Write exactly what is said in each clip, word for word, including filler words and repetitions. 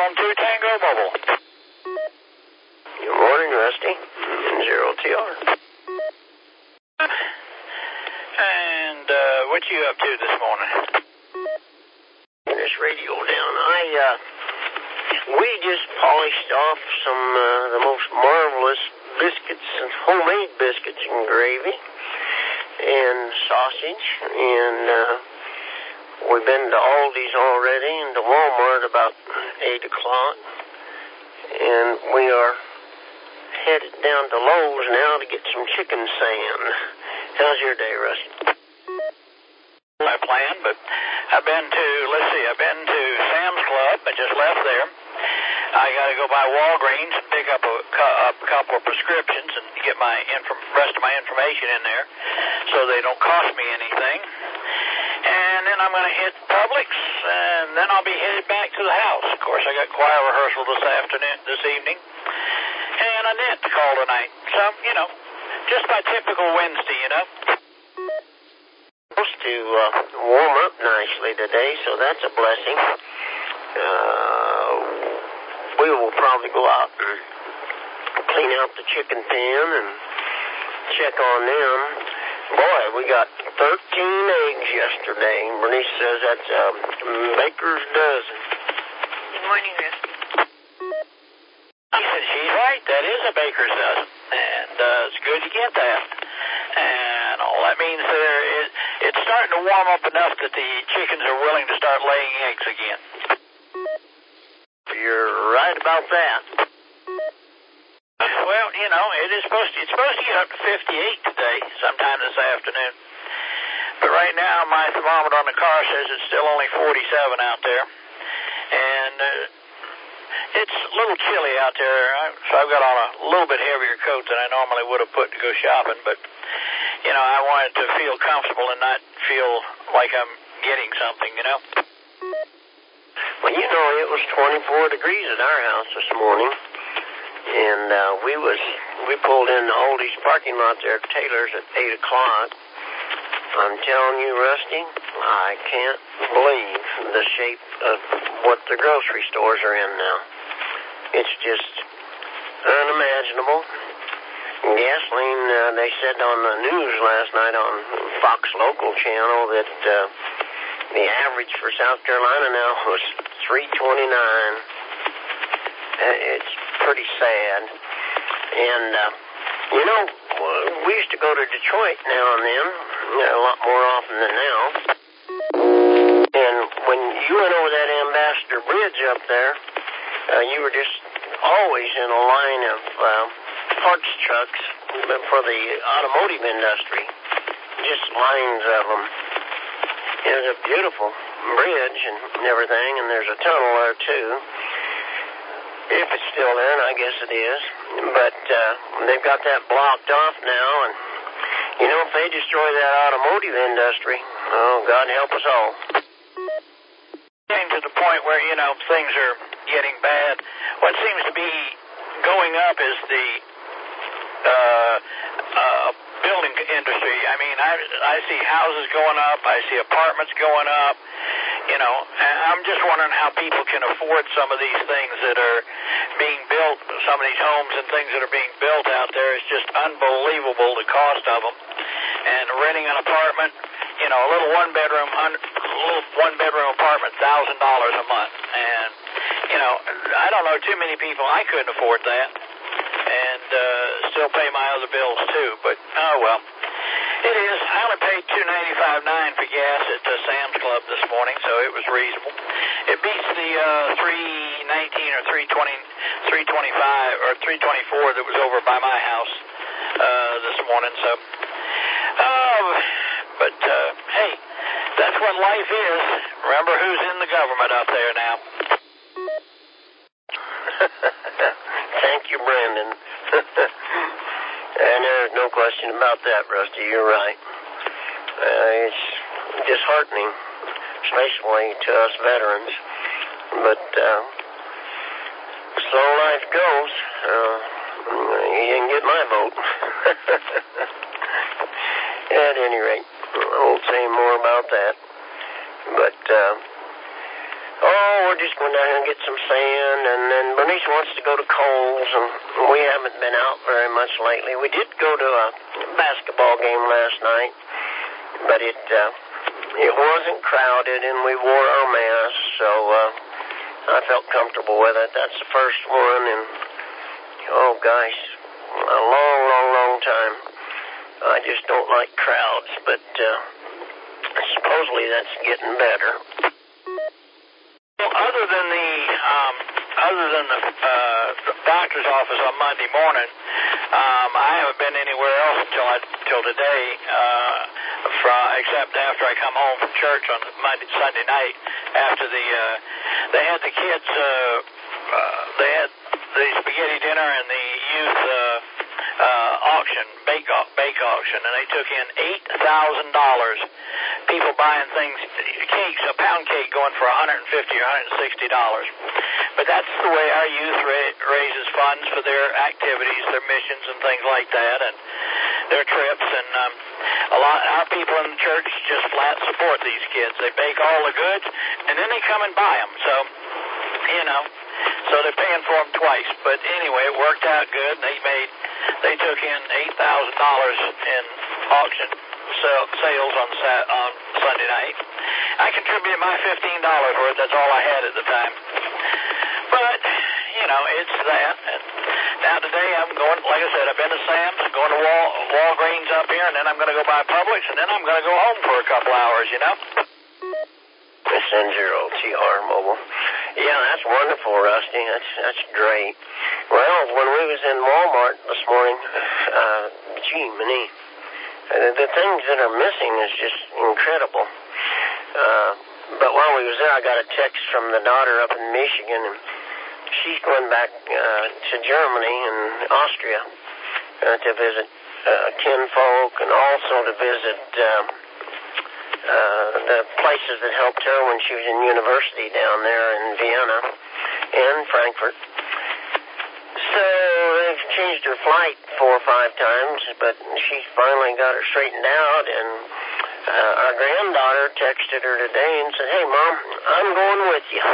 on two Tango Mobile. Good morning, Rusty. Zero T R. And uh, what you up to this morning? This radio down. I, uh, we just polished off some, uh, the most marvelous biscuits and homemade biscuits and gravy and sausage. And, uh, we've been to Aldi's already and to Walmart about eight o'clock. And we are headed down to Lowe's now to get some chicken sand. How's your day, Rusty? My plan, but I've been to, let's see, I've been to Sam's Club. I just left there. I got to go by Walgreens and pick up a, a couple of prescriptions and get my inf- rest of my information in there so they don't cost me anything. And then I'm going to hit Publix, and then I'll be headed back to the house. Of course, I got choir rehearsal this afternoon, this evening, and a net to call tonight. So, you know, just my typical Wednesday, you know. Supposed to uh, warm up nicely today, so that's a blessing. Uh, we will probably go out and clean out the chicken pen and check on them. Boy, we got thirteen eggs yesterday. Bernice says that's a baker's dozen. Good morning, Rusty. I said, she's right. That is a baker's dozen. And uh, it's good to get that. And all that means there is, it's starting to warm up enough that the chickens are willing to start laying eggs again. You're right about that. Well, you know, it is supposed to, it's supposed to get up to fifty-eight today, sometime this afternoon. But right now, my thermometer on the car says it's still only forty-seven out there. And uh, it's a little chilly out there, so I've got on a little bit heavier coat than I normally would have put to go shopping. But, you know, I wanted to feel comfortable and not feel like I'm getting something, you know. Well, you know, it was twenty-four degrees at our house this morning. And uh, we was we pulled in the Aldi's parking lot there at Taylor's at eight o'clock. I'm telling you, Rusty, I can't believe the shape of what the grocery stores are in now. It's just unimaginable. Gasoline, uh, they said on the news last night on Fox Local Channel that uh, the average for South Carolina now was three twenty-nine. Uh, it's pretty sad. And, uh, you know, we used to go to Detroit now and then, a lot more often than now. And when you went over that Ambassador Bridge up there, uh, you were just always in a line of uh, parts trucks for the automotive industry. Just lines of them. It was a beautiful bridge and everything, and there's a tunnel there, too. If it's still there, and I guess it is. But uh, they've got that blocked off now, and, you know, if they destroy that automotive industry, oh, God help us all. Getting to the point where, you know, things are getting bad. What seems to be going up is the uh, uh, building industry. I mean, I, I see houses going up. I see apartments going up. You know, I'm just wondering how people can afford some of these things that are being built, some of these homes and things that are being built out there. It's just unbelievable, the cost of them. And renting an apartment, you know, a little one-bedroom, a little one-bedroom apartment, one thousand dollars a month. And, you know, I don't know too many people. I couldn't afford that. And uh, still pay my other bills, too. But, oh, well. It is. I only paid two ninety-five nine for gas at uh, Sam's Club this morning, so it was reasonable. It beats the uh, three nineteen or three twenty, three twenty-five or three twenty-four that was over by my house uh, this morning. So, um, but uh, hey, that's what life is. Remember who's in the government out there now. Thank you, Brandon. And there's no question about that, Rusty. You're right. Uh, it's disheartening, especially to us veterans. But uh, slow life goes. Uh, you didn't get my vote. At any rate, I won't say more about that. But uh, Oh, we're just going down here and get some sand, and then Bernice wants to go to Kohl's, and we haven't been out very much lately. We did go to a basketball game last night, but it uh, it wasn't crowded, and we wore our masks, so uh, I felt comfortable with it. That's the first one, and oh gosh, a long, long, long time. I just don't like crowds, but uh, supposedly that's getting better. Well, other than the um, other than the, uh, the doctor's office on Monday morning, um, I haven't been anywhere else until I, until today, uh, from, except after I come home from church on Monday, Sunday night. After the uh, they had the kids, uh, uh, they had the spaghetti dinner and the youth uh, uh, auction, bake bake auction, and they took in eight thousand dollars. People buying things, cakes, a pound cake going for one hundred fifty dollars or one hundred sixty dollars. But that's the way our youth ra- raises funds for their activities, their missions, and things like that, and their trips. And um, a lot, our people in the church just flat support these kids. They bake all the goods, and then they come and buy them. So, you know, so they're paying for them twice. But anyway, it worked out good. They made, they took in eight thousand dollars in auction sales on on Sunday night. I contributed my fifteen dollars worth. That's all I had at the time. But, you know, it's that. And now today I'm going, like I said, I've been to Sam's, I'm going to Wal, Walgreens up here, and then I'm going to go by Publix, and then I'm going to go home for a couple hours, you know? Miss N zero T R Mobile. Yeah, that's wonderful, Rusty. That's that's great. Well, when we was in Walmart this morning, uh, gee, many, uh, the things that are missing is just incredible. Uh, but while we was there, I got a text from the daughter up in Michigan, and she's going back uh, to Germany and Austria uh, to visit uh, kinfolk, and also to visit uh, uh, the places that helped her when she was in university down there in Vienna and Frankfurt. So they've changed her flight four or five times, but she finally got her straightened out, and uh, our granddaughter texted her today and said, "Hey, Mom, I'm going with you."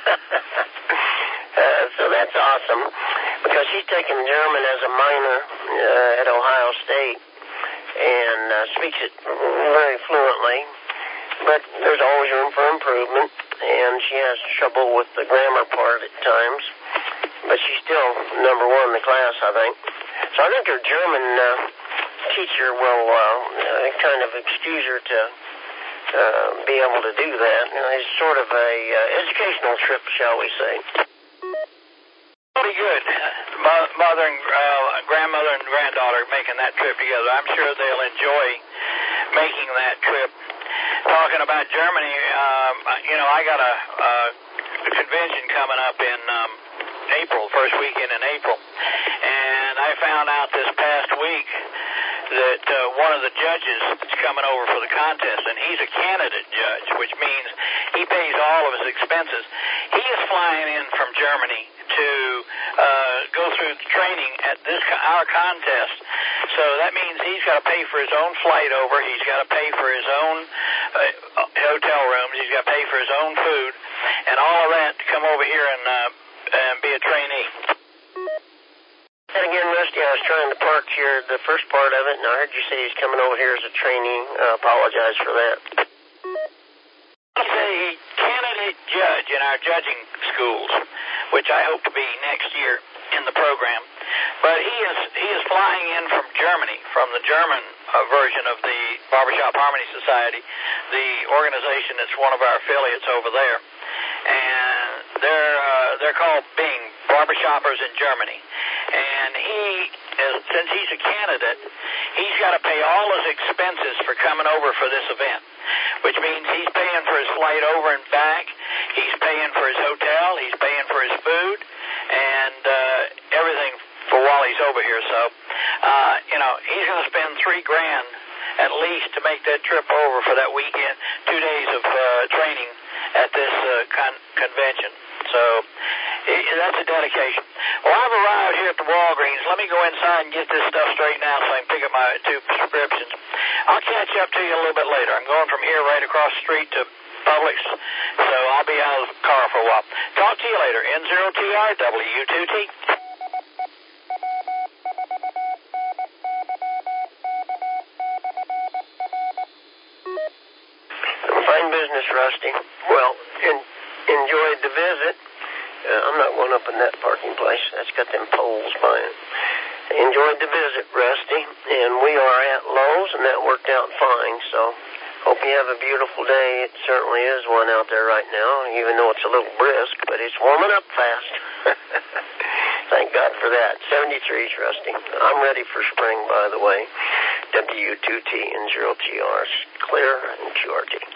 uh, so that's awesome, because she's taking German as a minor uh, at Ohio State and uh, speaks it very fluently, but there's always room for improvement, and she has trouble with the grammar part at times. But she's still number one in the class, I think. So I think her German uh, teacher will uh, kind of excuse her to uh, be able to do that. It's sort of a uh, educational trip, shall we say. Pretty good. Mother and uh, grandmother and granddaughter making that trip together. I'm sure they'll enjoy making that trip. Talking about Germany, um, you know, I got a, a convention coming up in um, April, first weekend in April, and I found out this past week that uh, one of the judges that's coming over for the contest, and he's a candidate judge, which means he pays all of his expenses. He is flying in from Germany to uh, go through the training at this our contest. So that means he's got to pay for his own flight over. He's got to pay for his own uh, hotel rooms. He's got to pay for his own food, and all of that to come over here and uh, and be a trainee. And again, Rusty, I was trying to park here the first part of it, and I heard you say he's coming over here as a trainee. I uh, apologize for that. He's a candidate judge in our judging schools, which I hope to be next year in the program. But he is he is flying in from Germany, from the German uh, version of the Barbershop Harmony Society, the organization that's one of our affiliates over there. And they're uh, they're called Bing, Barbershoppers in Germany. And he, is, since he's a candidate, he's got to pay all his expenses for coming over for this event, which means he's paying for his flight over and back, he's paying for his hotel, he's paying for his food, and uh, everything for while he's over here. So, uh, you know, he's going to spend three grand at least to make that trip over for that weekend, two days of uh, training at this uh, con- convention. So it, that's a dedication. Well, I've arrived here at the Walgreens. Let me go inside and get this stuff straightened out so I can pick up my two prescriptions. I'll catch up to you a little bit later. I'm going from here right across the street to Publix, so I'll be out of the car for a while. Talk to you later. N zero T R W two T. Fine business, Rusty. Well, in, enjoyed the visit. Uh, I'm not going up in that parking place. That's got them poles by it. Enjoyed the visit, Rusty. And we are at Lowe's, and that worked out fine. So hope you have a beautiful day. It certainly is one out there right now, even though it's a little brisk, but it's warming up fast. Thank God for that. seventy-threes, Rusty. I'm ready for spring, by the way. W two T and zero T R. Clear and Q R T.